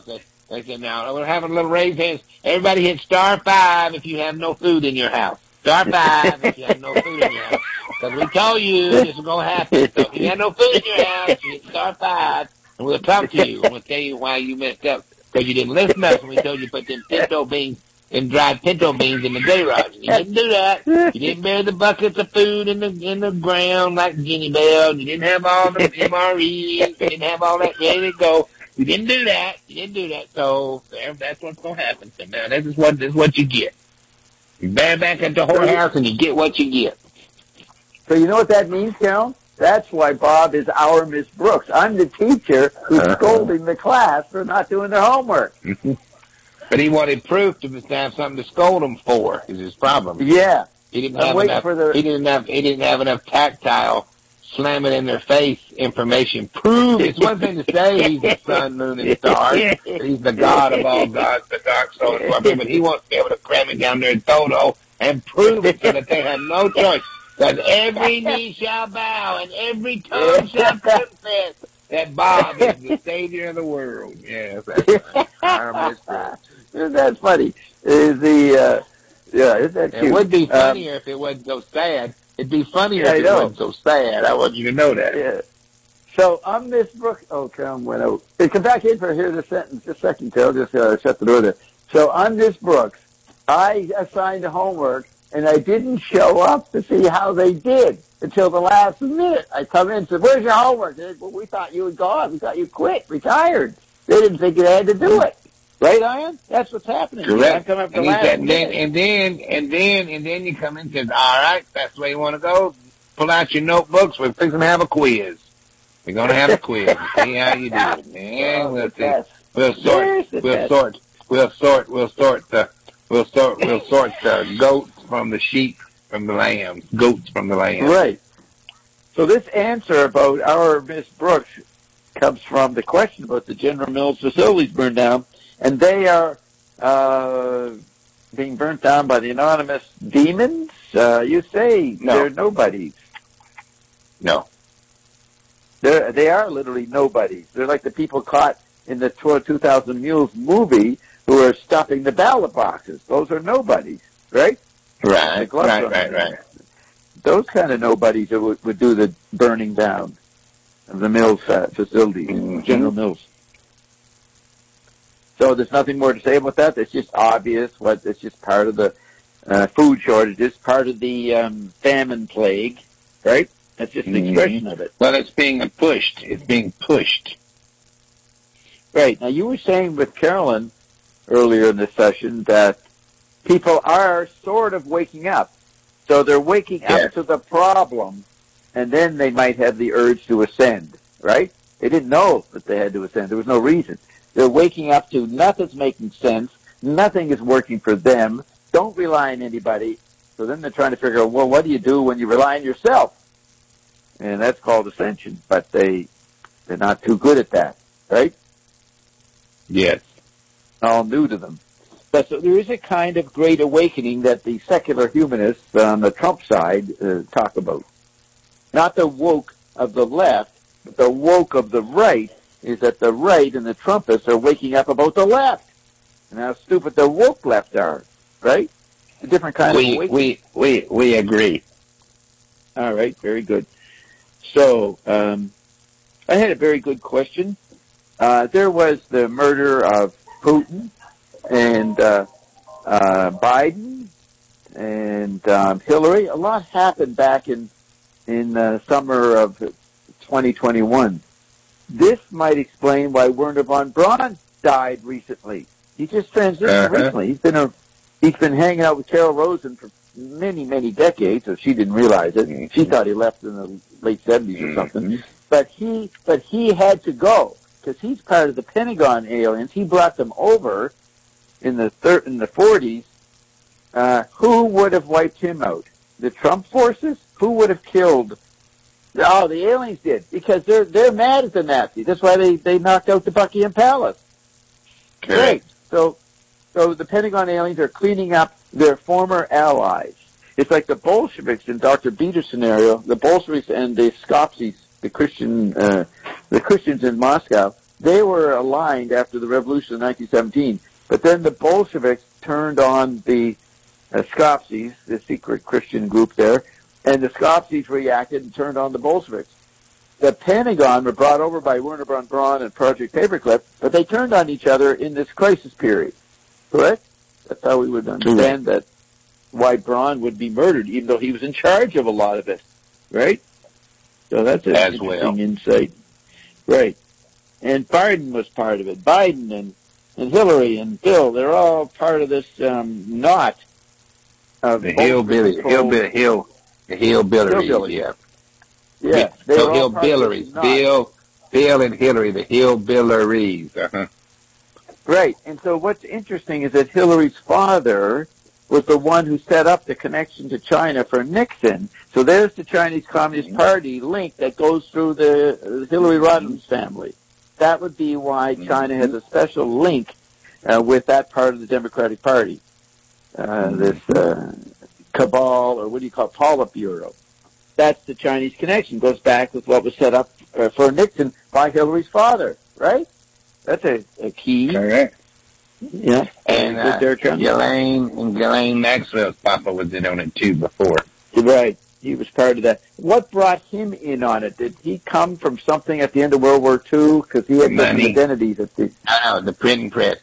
They said, now, we're having a little raised hands. Everybody hit *5 if you have no food in your house. *5 if you have no food in your house. Because we told you this was going to happen. So if you have no food in your house, you hit *5, and we'll talk to you, and we'll tell you why you messed up. Because you didn't listen to us when we told you to put them pinto beans and dried pinto beans in the garage. You didn't do that. You didn't bury the buckets of food in the ground like Jenny Bell. You didn't have all the MREs. You didn't have all that ready to go. You didn't do that. So that's what's going to happen. So now this is what you get. You bear back at the whorehouse and you get what you get. So you know what that means, Carol? That's why Bob is our Miss Brooks. I'm the teacher who's scolding the class for not doing their homework. But he wanted proof to have something to scold them for. Is his problem? Yeah. He didn't have enough. He didn't have enough tactile, slam it in their face information. Prove. It's one thing to say he's the sun, moon, and stars. He's the God of all gods, the dark soul. But he wants to be able to cram it down their Toto and prove it so that they have no choice. That every knee shall bow and every tongue shall confess that Bob is the savior of the world. Yes, that's right. Isn't that funny? Isn't that cute? It would be funnier if it wasn't so sad. It'd be funnier if it wasn't so sad. I want you to know that. Yeah. So I'm Miss Brooks. Oh, Carol went out. Hey, come back in for hear the sentence. Just a second, Carol. Just shut the door there. So I'm Miss Brooks. I assigned the homework, and I didn't show up to see how they did until the last minute. I come in and said, "Where's your homework?" They said, "Well, we thought you had gone. We thought you quit, retired." They didn't think you had to do it. Right, Ian? That's what's happening. Correct. And then you come in and says, "All right, that's the way you want to go. Pull out your notebooks. We're fixing to have a quiz. We're going to have a quiz. See how you do it. Yeah, we'll see. We'll sort the goats from the sheep from the lambs. Goats from the lambs. Right. So this answer about our Miss Brooks comes from the question about the General Mills facilities burned down. And they are being burnt down by the anonymous demons? You say no. They're nobodies. No. They are literally nobodies. They're like the people caught in the 2000 Mules movie who are stuffing the ballot boxes. Those are nobodies, right? Right. Those kind of nobodies would do the burning down of the Mills facilities, General Mills. So there's nothing more to say about that. It's just obvious. It's just part of the food shortages, part of the famine plague, right? That's just an expression of it. Well, it's being pushed. It's being pushed. Right. Now, you were saying with Carolyn earlier in this session that people are sort of waking up. So they're waking up to the problem, and then they might have the urge to ascend, right? They didn't know that they had to ascend. There was no reason. They're waking up to nothing's making sense. Nothing is working for them. Don't rely on anybody. So then they're trying to figure out, well, what do you do when you rely on yourself? And that's called ascension. But they're not too good at that, right? Yes. All new to them. But so there is a kind of great awakening that the secular humanists on the Trump side talk about. Not the woke of the left, but the woke of the right is that the right and the Trumpists are waking up about the left. And how stupid the woke left are, right? A different kind of awakening. We agree. All right, very good. So, I had a very good question. There was the murder of Putin and Biden and Hillary. A lot happened back in summer of 2021. This might explain why Wernher von Braun died recently. He just transitioned recently. He's been hanging out with Carol Rosen for many, many decades, so she didn't realize it. She thought he left in the late 70s or something. But he had to go because he's part of the Pentagon aliens. He brought them over in the 40s. Who would have wiped him out? The Trump forces? Who would have killed? Oh, the aliens did, because they're mad at the Nazis. That's why they knocked out the Buckingham Palace. Great. So the Pentagon aliens are cleaning up their former allies. It's like the Bolsheviks in Dr. Beter's scenario. The Bolsheviks and the Skopsis, the Christians in Moscow, they were aligned after the revolution of 1917. But then the Bolsheviks turned on the Skoptsis, the secret Christian group there, and the Skoptsis reacted and turned on the Bolsheviks. The Pentagon were brought over by Werner von Braun and Project Paperclip, but they turned on each other in this crisis period. Correct? That's how we would understand that, why Braun would be murdered, even though he was in charge of a lot of it. Right? So that's an interesting insight. Right. And Biden was part of it. Biden and Hillary and Bill, they're all part of this knot of the hillbillies, yeah. Yeah, they were all hillbillies. Bill and Hillary, the hillbillies. Uh-huh. Right, and so what's interesting is that Hillary's father was the one who set up the connection to China for Nixon. So there's the Chinese Communist Party link that goes through the Hillary Rodham family. That would be why China has a special link with that part of the Democratic Party. This cabal, or what do you call it, Politburo. That's the Chinese connection. Goes back with what was set up for Nixon by Hillary's father, right? That's a key. Correct. Yeah. And Ghislaine Maxwell's papa was in on it too before. Right. He was part of that. What brought him in on it? Did he come from something at the end of World War II? Because he had different identities at the... No, the printing press.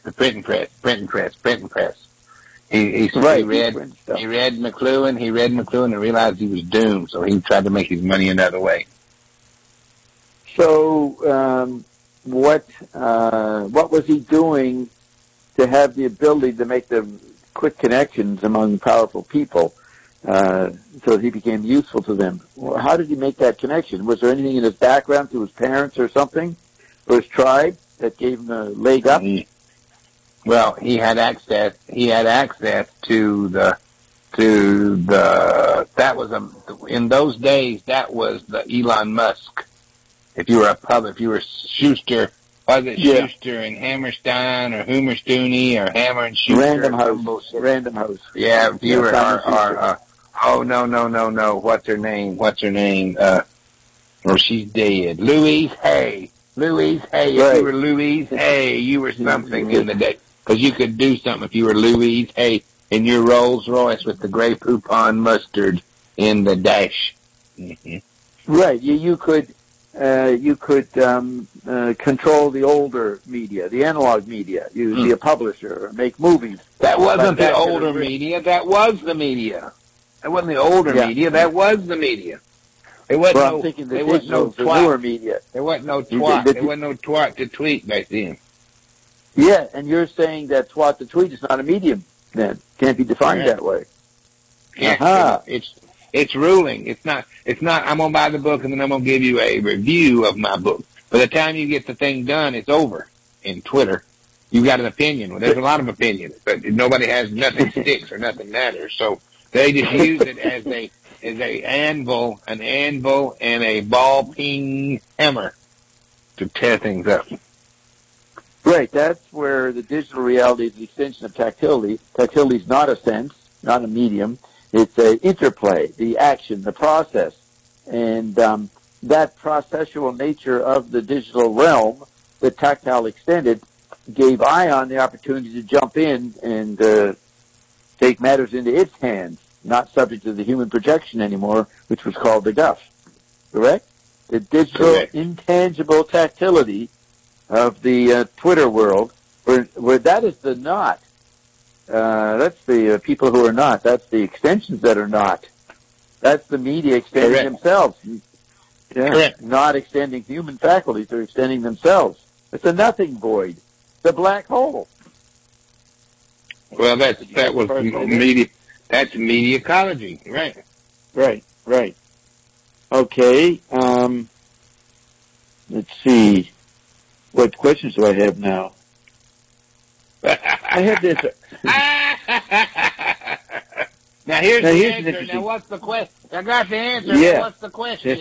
He read McLuhan and realized he was doomed, so he tried to make his money another way. So, what was he doing to have the ability to make the quick connections among powerful people, so that he became useful to them? Well, how did he make that connection? Was there anything in his background through his parents or something, or his tribe, that gave him a leg up? Well, he had access to in those days, that was the Elon Musk. If you were Schuster, Schuster and Hammerstein or Hummerstooney or Hammer and Schuster? Random House. Yeah, if you were no. What's her name? Or she's dead. Louise Hay. Right. If you were Louise Hay, you were something in the day. Because you could do something if you were Louise Hay in your Rolls Royce with the Grey Poupon mustard in the dash. Mm-hmm. Right. You could control the older media, the analog media. You be a publisher or make movies. That wasn't the older media. That was the media. That wasn't the older media. That was the media. There wasn't no newer media. There wasn't no twat. There wasn't no twat to tweet back then. Yeah, and you're saying that twat to tweet is not a medium, then. Can't be defined that way. It's ruling. It's not, I'm gonna buy the book and then I'm gonna give you a review of my book. By the time you get the thing done, it's over. In Twitter, you got an opinion. Well, there's a lot of opinions, but nobody has nothing sticks or nothing matters. So they just use it as an anvil and a ball peen hammer to tear things up. Right, that's where the digital reality is the extension of tactility. Tactility is not a sense, not a medium. It's an interplay, the action, the process. And that processual nature of the digital realm, the tactile extended, gave ION the opportunity to jump in and take matters into its hands, not subject to the human projection anymore, which was called the GUF. Correct? The digital, intangible tactility of the Twitter world, where that is the not. That's the people who are not. That's the extensions that are not. That's the media extending themselves. Yeah, not extending human faculties, they're extending themselves. It's a nothing void. It's a black hole. Well, that was media. That's media ecology, right? Right. Okay. Let's see. What questions do I have now? I have this. Now here's the answer. Now what's the question? I got the answer. Yeah. What's the question?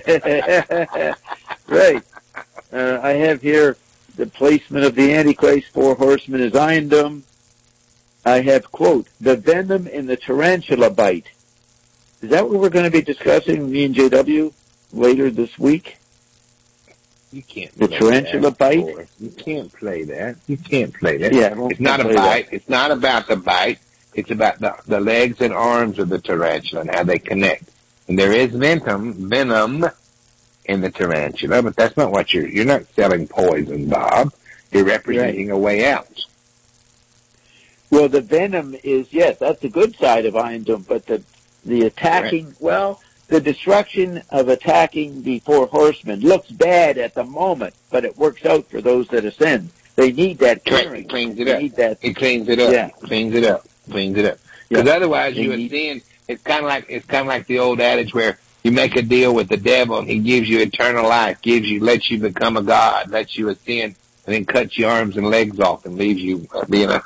Right. I have here the placement of the Antichrist, 4 horsemen as Iondom. I have, quote, the venom in the tarantula bite. Is that what we're going to be discussing, me and JW, later this week? You can't. The play tarantula that, bite? boy. You can't play that. You can't play that. Yeah, I won't it's not a play bite. that. It's not about the bite. It's about the legs and arms of the tarantula and how they connect. And there is venom in the tarantula, but that's not what you're not selling poison, Bob. You're representing a way out. Well, the venom is, yes, that's the good side of Iron Dome, but the attacking, Right. well, the destruction of attacking the four horsemen looks bad at the moment, but it works out for those that ascend. They need that clearing. It cleans it They up. need that. It cleans it up. Yeah. Cleans it up. Cleans it up. Because otherwise They you need- ascend. It's kind of like the old adage where you make a deal with the devil and he gives you eternal life, lets you become a god, lets you ascend, and then cuts your arms and legs off and leaves you being a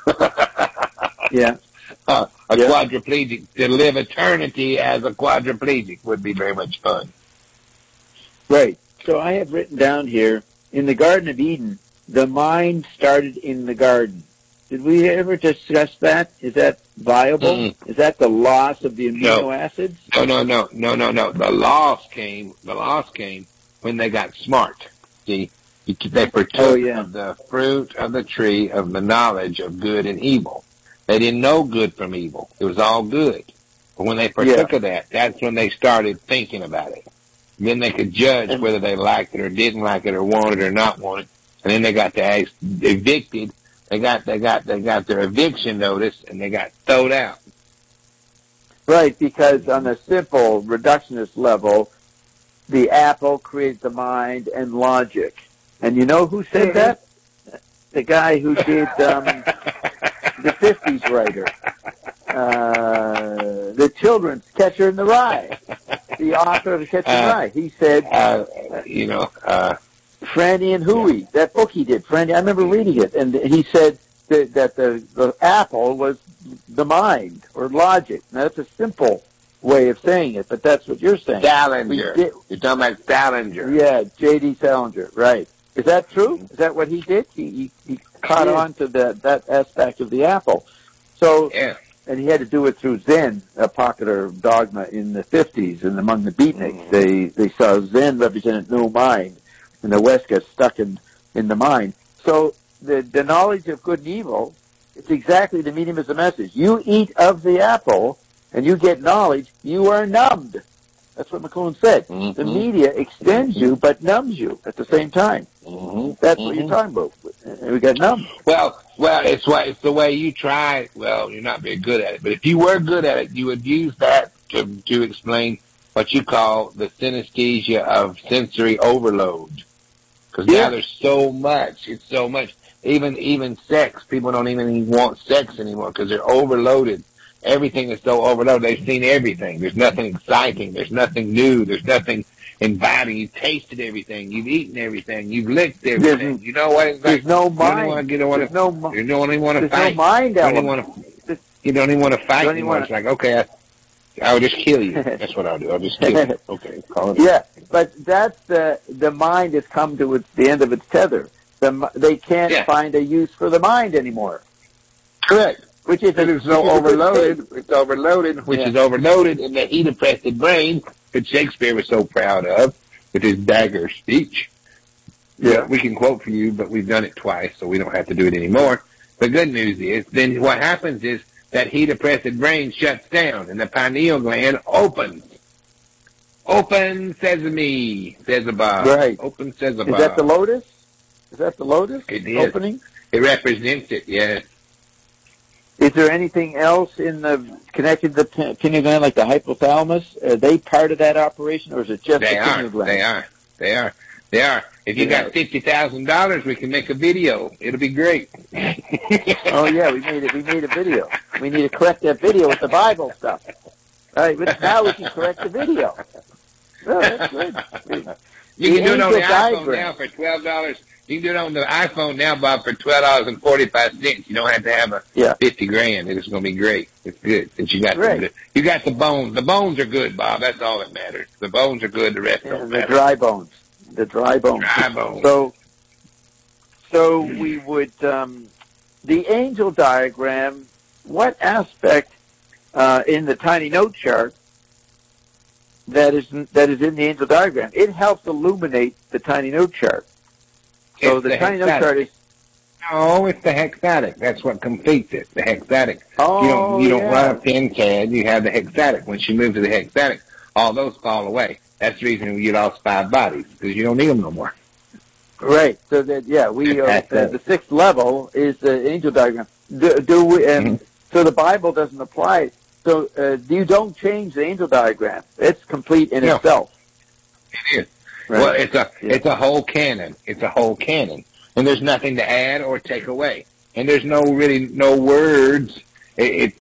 quadriplegic. To live eternity as a quadriplegic would be very much fun. Right. So I have written down here, in the Garden of Eden, the mind started in the garden. Did we ever discuss that? Is that viable? Mm-mm. Is that the loss of the amino acids? No. The loss came when they got smart. See, they partook of the fruit of the tree of the knowledge of good and evil. They didn't know good from evil. It was all good. But when they partook of that, that's when they started thinking about it. And then they could judge whether they liked it or didn't like it or wanted it or not wanted it. And then they got evicted. They got their eviction notice and they got thrown out. Right, because on a simple reductionist level, the apple creates the mind and logic. And you know who said that? The guy who did the 50s writer. The children's Catcher in the Rye. The author of the Catcher in the Rye. He said, Franny and Hooey, that book he did, Franny, I remember reading it, and he said that the apple was the mind, or logic. Now, that's a simple way of saying it, but that's what you're saying. Salinger. You're talking about Salinger. Yeah, J.D. Salinger, right. Is that true? Is that what he did? He caught on to that aspect of the apple. So, and he had to do it through Zen, a popular dogma in the 50s, and among the beatniks, they saw Zen represented no mind, and the West got stuck in the mind. So the knowledge of good and evil, it's exactly the medium of the message. You eat of the apple, and you get knowledge, you are numbed. That's what McLuhan said. Mm-hmm. The media extends you, but numbs you at the same time. Mm-hmm. That's what you're talking about. We got numbed. Well, it's the way you try. Well, you're not very good at it, but if you were good at it, you would use that to explain what you call the synesthesia of sensory overload. Because now there's so much. It's so much. Even sex, people don't even want sex anymore because they're overloaded. Everything is so overloaded. They've seen everything. There's nothing exciting. There's nothing new. There's nothing inviting. You've tasted everything. You've eaten everything. You've licked everything. You know what? It's like, there's no mind. You don't even want to fight. No mind element. You don't even want to fight anymore. It's like, okay, I'll just kill you. That's what I'll do. I'll just kill you. Okay, call it. Yeah, but that's the mind has come to the end of its tether. They can't find a use for the mind anymore. Correct. Which is overloaded. It's overloaded, which is overloaded in the heat-oppressed brain that Shakespeare was so proud of with his dagger speech. Yeah, we can quote for you, but we've done it twice, so we don't have to do it anymore. The good news is, then what happens is that heat-oppressed brain shuts down, and the pineal gland opens. Open sesame, says a Bob. Right. Open sesame. Is that the lotus? Is that the lotus? It is. Opening? It represents it, yes. Is there anything else connected to the pineal gland, like the hypothalamus? Are they part of that operation, or is it just the pineal gland? They are. If you got $50,000, we can make a video. It'll be great. Oh yeah, we made a video. We need to correct that video with the Bible stuff. All right, but now we can correct the video. Oh, that's good. You can do it on the iPhone now for $12. You can do it on the iPhone now, Bob, for $12.45. You don't have to have a $50,000. It's going to be great. It's good. Since you got the bones. The bones are good, Bob. That's all that matters. The bones are good. The rest don't matter. The dry bones. So we would the angel diagram. What aspect in the tiny note chart that is in the angel diagram? It helps illuminate the tiny note chart. So It's the the tiny number hexatic. chart is. No, it's the hexatic. That's what completes it. The hexatic. Oh, you don't yeah. run a pin CAD. You have the hexatic. Once you move to the hexatic, all those fall away. That's the reason you lost 5 bodies, because you don't need them no more. Right. So that the sixth level is the angel diagram. Do we? So the Bible doesn't apply. So you don't change the angel diagram. It's complete in itself. It is. Right. Well, it's a whole canon. It's a whole canon, and there's nothing to add or take away. And there's no words. It's